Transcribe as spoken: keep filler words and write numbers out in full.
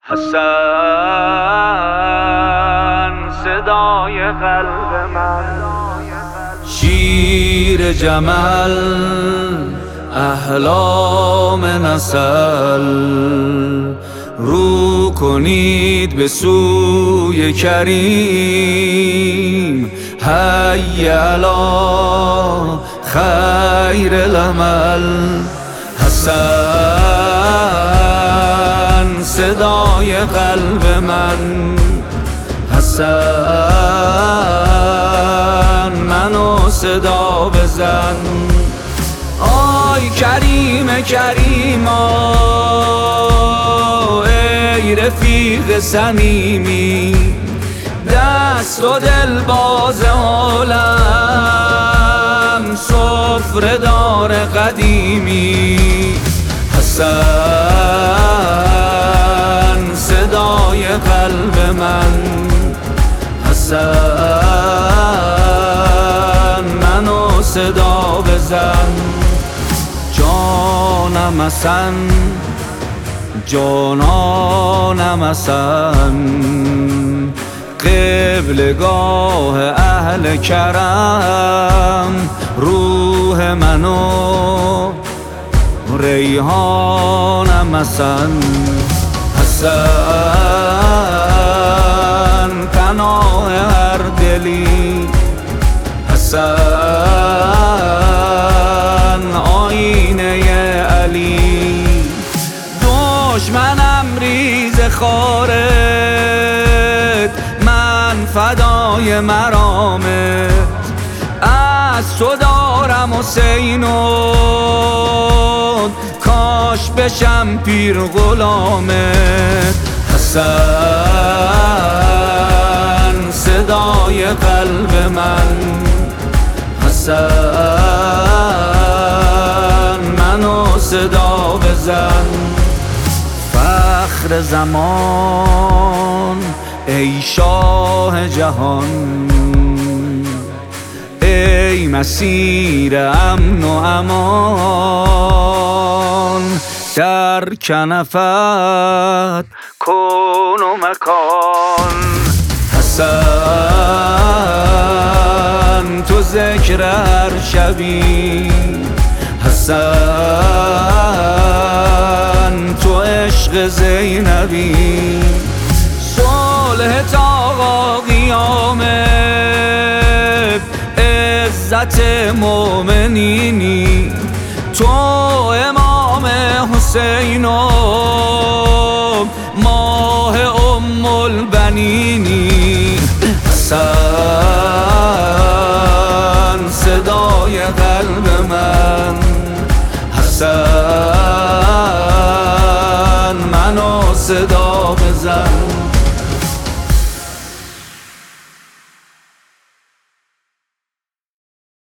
حسن صدای قلب من، شیر جمل احلام نسل، رو کنید به سوی کریم، حی علی خیر العمل. حسن صدای قلب من، حسن منو صدا بزن. آی کریم کریما، ای رفیق صمیمی، دست و دل باز عالم، سفره دار قدیمی. حسن صدای قلب من، حسن منو صدا بزن. جانم حسن، جانانم حسن، قبلگاه اهل کرم، روح منو ریحانم حسن. حسن پناه هر دلی، حسن آینه علی. دشمنم ریز خارت، من فدای مرامت، از تو دارم حسینو، کاش بشم پیر غلامت. حسن صدای قلب من، حسن منو صدا بزن. فخر زمان ای شاه جهان، ای مسیر امن و امان، در کنفت کون و مکان. حسن تو ذکر هر شبی، حسن تو عشق زینبی، صلح تا قیامت، عزت مومنینی، تو امام حسین و ماه ام البنینی. حسن صدای قلب من، حسن